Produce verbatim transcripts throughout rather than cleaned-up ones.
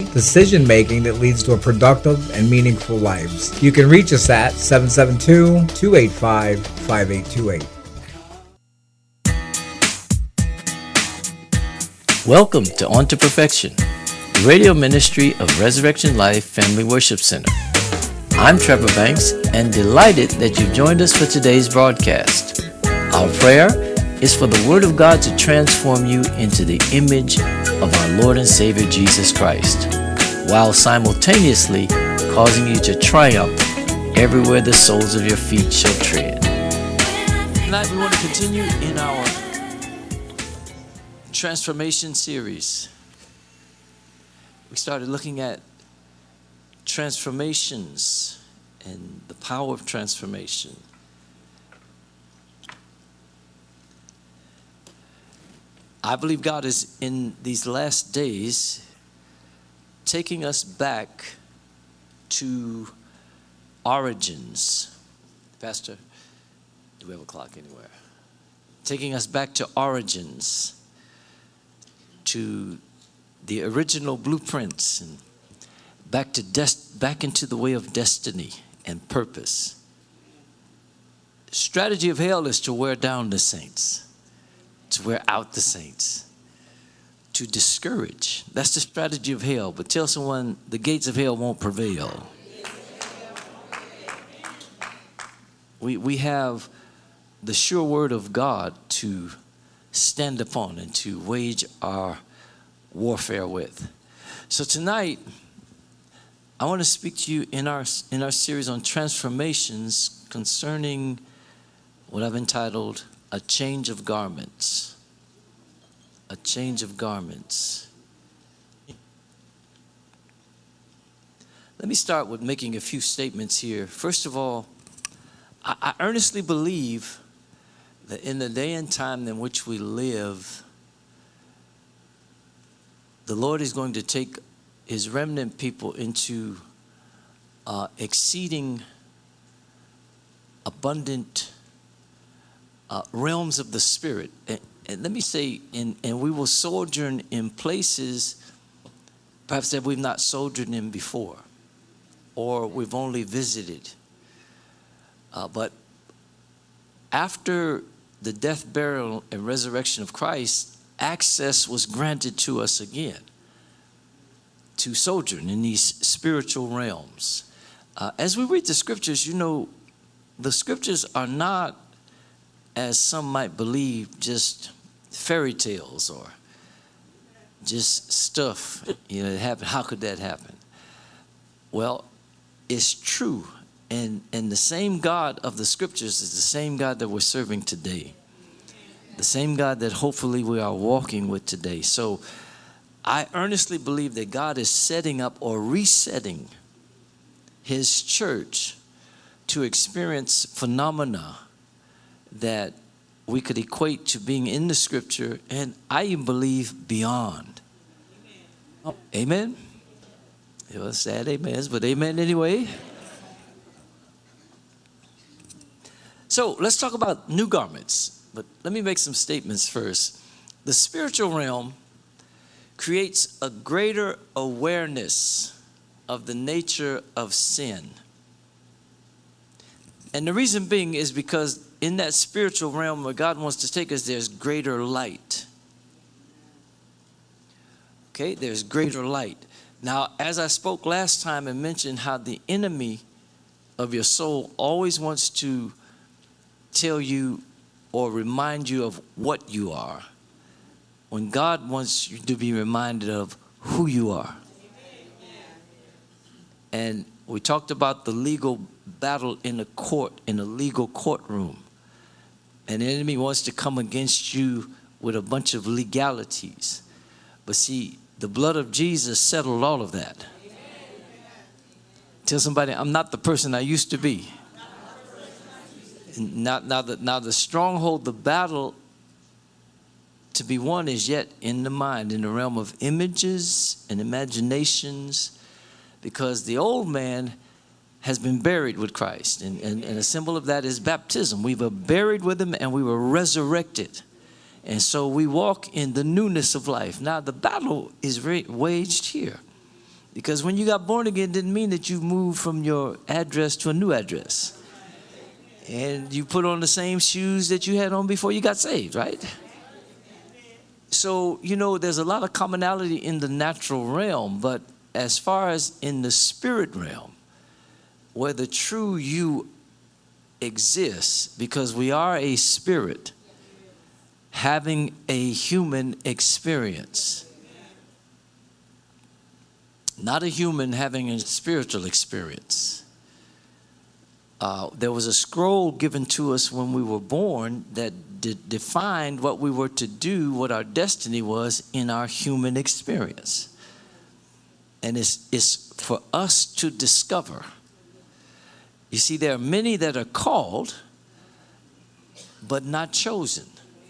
decision making that leads to a productive and meaningful lives. You can reach us at seven seven two, two eight five, five eight two eight. Welcome to On to Perfection, the radio ministry of Resurrection Life Family Worship Center. I'm Trevor Banks and delighted that you've joined us for today's broadcast. Our prayer is for the Word of God to transform you into the image of our Lord and Savior Jesus Christ, while simultaneously causing you to triumph everywhere the soles of your feet shall tread. Tonight we want to continue in our transformation series. We started looking at transformations and the power of transformation. I believe God is in these last days taking us back to origins. Pastor, do we have a clock anywhere? Taking us back to origins, to the original blueprints, and back to des- back into the way of destiny and purpose. The strategy of hell is to wear down the saints, to wear out the saints, to discourage. That's the strategy of hell. But tell someone, the gates of hell won't prevail. We, we have the sure word of God to stand upon and to wage our warfare with. So tonight, I want to speak to you in our in our series on transformations concerning what I've entitled A Change of Garments. A change of garments. Let me start with making a few statements here. First of all, I, I earnestly believe that in the day and time in which we live, the Lord is going to take his remnant people into uh, exceeding abundant uh, realms of the Spirit. And, and let me say, in, and we will sojourn in places perhaps that we've not sojourned in before, or we've only visited. Uh, but after the death, burial, and resurrection of Christ, access was granted to us again to sojourn in these spiritual realms. Uh, as we read the scriptures, you know, the scriptures are not, as some might believe, just fairy tales or just stuff, you know, that happened. How could that happen? Well, it's true. And, and the same God of the scriptures is the same God that we're serving today. The same God that hopefully we are walking with today. So I earnestly believe that God is setting up or resetting his church to experience phenomena that we could equate to being in the scripture, and I even believe beyond. Amen? Amen? It was sad amens, but amen anyway. So let's talk about new garments, but let me make some statements first. The spiritual realm creates a greater awareness of the nature of sin. And the reason being is because in that spiritual realm where God wants to take us, there's greater light. Okay, there's greater light. Now, as I spoke last time and mentioned how the enemy of your soul always wants to tell you or remind you of what you are, when God wants you to be reminded of who you are. And we talked about the legal battle in the court, in a legal courtroom. And the enemy wants to come against you with a bunch of legalities. But see, the blood of Jesus settled all of that. Tell somebody, I'm not the person I used to be. Now, now, the, now the stronghold, the battle to be won is yet in the mind, in the realm of images and imaginations, because the old man has been buried with Christ. And, and, and a symbol of that is baptism. We were buried with him and we were resurrected. And so we walk in the newness of life. Now the battle is waged here. Because when you got born again, it didn't mean that you moved from your address to a new address. And you put on the same shoes that you had on before you got saved, right? So, you know, there's a lot of commonality in the natural realm, but as far as in the spirit realm, where the true you exists, because we are a spirit having a human experience. Not a human having a spiritual experience. Uh, there was a scroll given to us when we were born that de- defined what we were to do, what our destiny was in our human experience. And it's, it's for us to discover. You see, there are many that are called, but not chosen.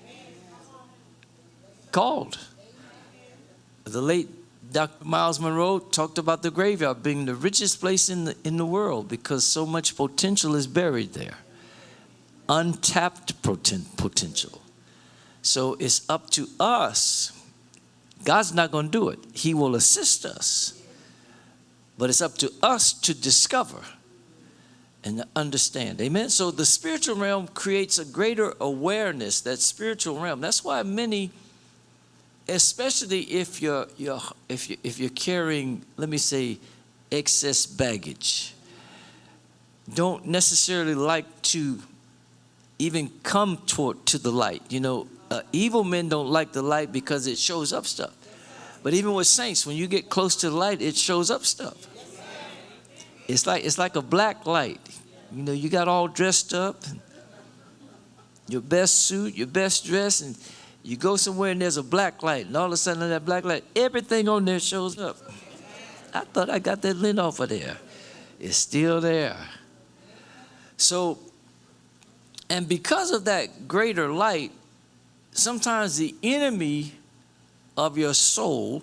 Called. The late Doctor Miles Monroe talked about the graveyard being the richest place in the, in the world because so much potential is buried there. Untapped poten- potential. So it's up to us. God's not going to do it. He will assist us. But it's up to us to discover and to understand. Amen? So the spiritual realm creates a greater awareness, that spiritual realm. That's why many, especially if you're, you're, if, you, if you're carrying, let me say, excess baggage, don't necessarily like to even come toward to the light. You know, uh, evil men don't like the light because it shows up stuff. But even with saints, when you get close to the light, it shows up stuff. It's like, it's like a black light. You know, you got all dressed up, your best suit, your best dress, and you go somewhere and there's a black light, and all of a sudden that black light, everything on there shows up. I thought I got that lint off of there. It's still there. So, and because of that greater light, sometimes the enemy of your soul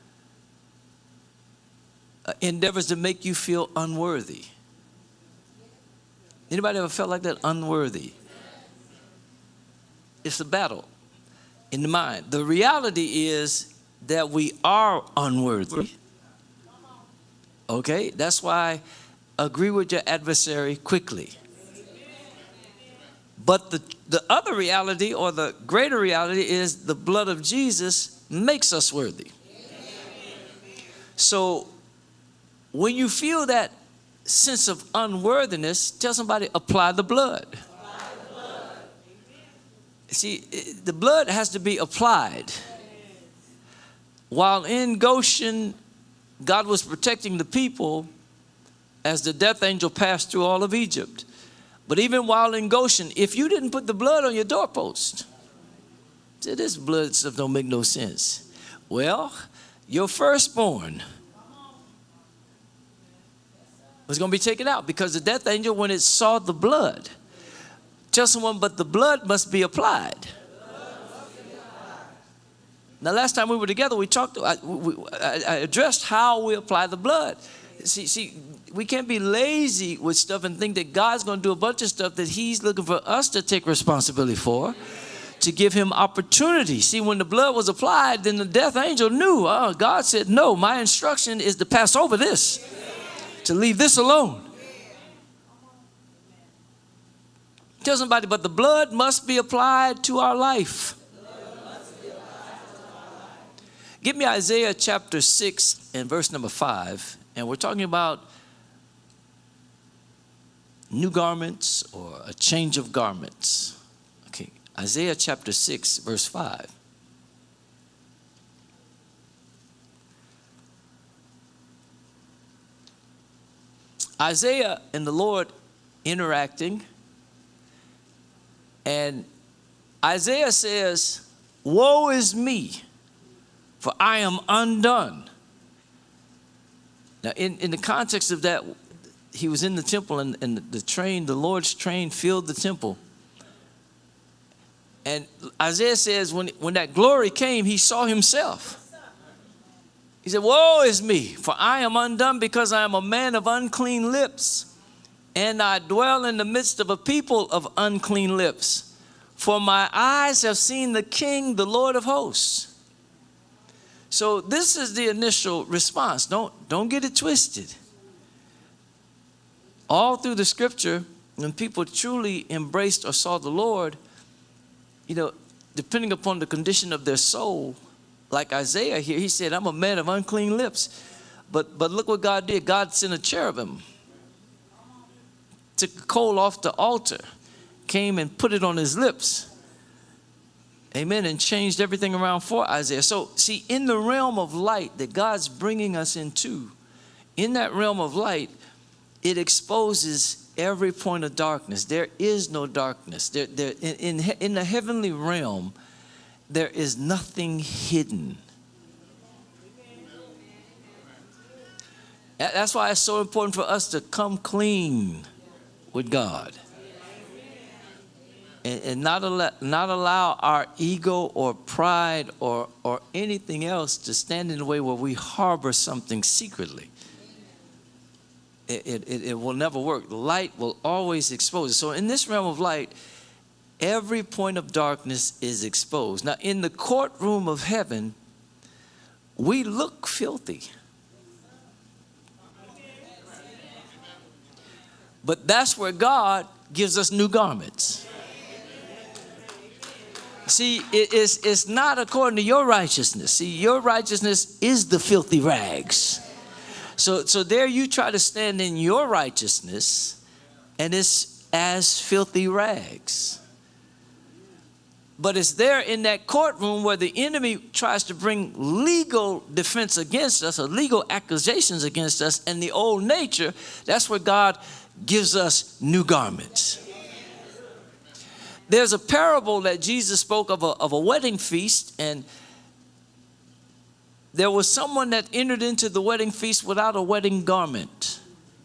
uh, endeavors to make you feel unworthy. Anybody ever felt like that? Unworthy. It's a battle in the mind. The reality is that we are unworthy. Okay? That's why agree with your adversary quickly. But the, the other reality, or the greater reality, is the blood of Jesus makes us worthy. So when you feel that sense of unworthiness, tell somebody, apply the blood. Apply the blood. See, the blood has to be applied. While in Goshen, God was protecting the people as the death angel passed through all of Egypt. But even while in Goshen, if you didn't put the blood on your doorpost, see, this blood stuff don't make no sense. Well, your firstborn was going to be taken out because the death angel, when it saw the blood, tell someone, but the blood must be applied. Now, last time we were together, we talked, I, we, I addressed how we apply the blood. See, see, we can't be lazy with stuff and think that God's going to do a bunch of stuff that he's looking for us to take responsibility for, to give him opportunity. See, when the blood was applied, then the death angel knew, oh, God said, no, my instruction is to pass over this, to leave this alone. Tell somebody, but the blood must be applied to our life. Give me Isaiah chapter six and verse number five. And we're talking about new garments or a change of garments. Okay, Isaiah chapter six, verse five. Isaiah and the Lord interacting. And Isaiah says, woe is me, for I am undone. Now, in, in the context of that, he was in the temple, and, and the train, the Lord's train filled the temple. And Isaiah says when, when that glory came, he saw himself. He said, woe is me, for I am undone because I am a man of unclean lips, and I dwell in the midst of a people of unclean lips. For my eyes have seen the King, the Lord of hosts. So this is the initial response. Don't, don't get it twisted. All through the scripture, when people truly embraced or saw the Lord, you know, depending upon the condition of their soul, like Isaiah here, he said, I'm a man of unclean lips. But, but look what God did. God sent a cherubim, took a coal off the altar, came and put it on his lips. Amen. And changed everything around for Isaiah. So see, in the realm of light that God's bringing us into, in that realm of light, it exposes every point of darkness. There is no darkness. There, there, in, in, in the heavenly realm, there is nothing hidden. That's why it's so important for us to come clean with God. And, and not, allow, not allow our ego or pride or, or anything else to stand in the way where we harbor something secretly. It, it, it will never work. Light will always expose it. So in this realm of light, every point of darkness is exposed. Now in the courtroom of heaven, we look filthy. But that's where God gives us new garments. See, it, it's, it's not according to your righteousness. See, your righteousness is the filthy rags. So, so there you try to stand in your righteousness, and it's as filthy rags. But it's there in that courtroom where the enemy tries to bring legal defense against us, or legal accusations against us, and the old nature, that's where God gives us new garments. There's a parable that Jesus spoke of a, of a wedding feast, and there was someone that entered into the wedding feast without a wedding garment.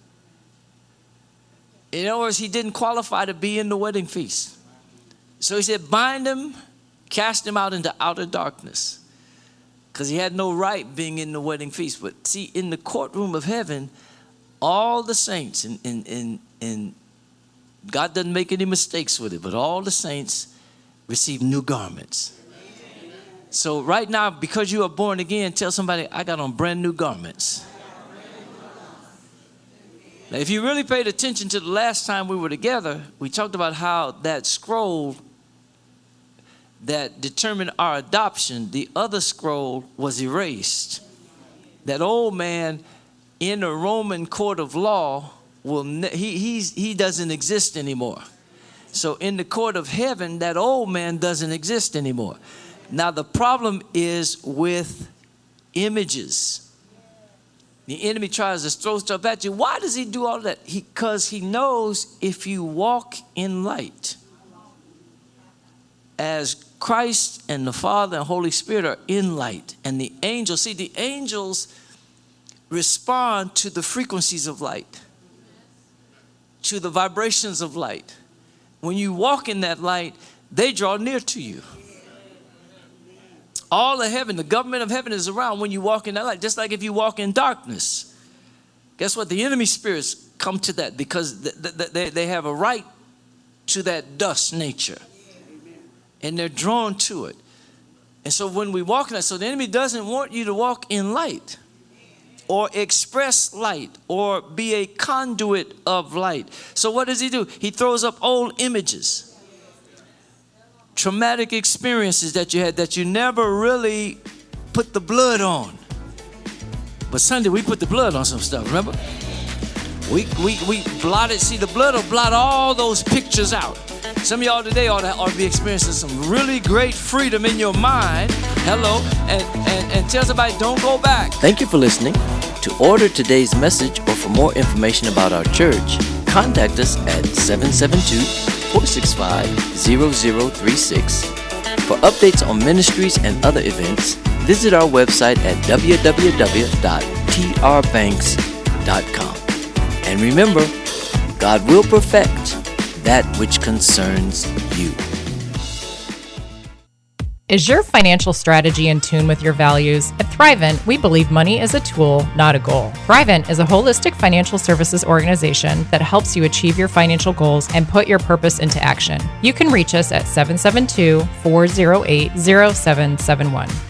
In other words, he didn't qualify to be in the wedding feast. So he said, bind him, cast him out into outer darkness, because he had no right being in the wedding feast. But see, in the courtroom of heaven, all the saints, and, and, and, and God doesn't make any mistakes with it, but all the saints receive new garments. So right now, because you are born again, tell somebody, I got on brand new garments. Now, if you really paid attention to the last time we were together, we talked about how that scroll that determined our adoption, the other scroll was erased. That old man in a Roman court of law, will ne- he, he's, he doesn't exist anymore. So in the court of heaven, that old man doesn't exist anymore. Now the problem is with images. The enemy tries to throw stuff at you. Why does he do all that? Because he, he knows if you walk in light, as Christ and the Father and Holy Spirit are in light, and the angels, see, the angels respond to the frequencies of light, to the vibrations of light. When you walk in that light, they draw near to you. All of heaven, the government of heaven is around when you walk in that light. Just like if you walk in darkness, guess what? The enemy spirits come to that, because th- th- they, they have a right to that dust nature, and they're drawn to it. And so when we walk in that, so the enemy doesn't want you to walk in light or express light or be a conduit of light. So what does he do? He throws up old images, traumatic experiences that you had that you never really put the blood on. But Sunday we put the blood on some stuff, remember? We, we, we blotted, see, the blood will blot all those pictures out. Some of y'all today ought to, ought to be experiencing some really great freedom in your mind. Hello, and, and, and tell somebody, don't go back. Thank you for listening. To order today's message or for more information about our church, contact us at seven seven two, four six five, zero zero three six. For updates on ministries and other events, visit our website at w w w dot t r banks dot com. And remember, God will perfect that which concerns you. Is your financial strategy in tune with your values? At Thrivent, we believe money is a tool, not a goal. Thrivent is a holistic financial services organization that helps you achieve your financial goals and put your purpose into action. You can reach us at seven seven two, four zero eight, zero seven seven one.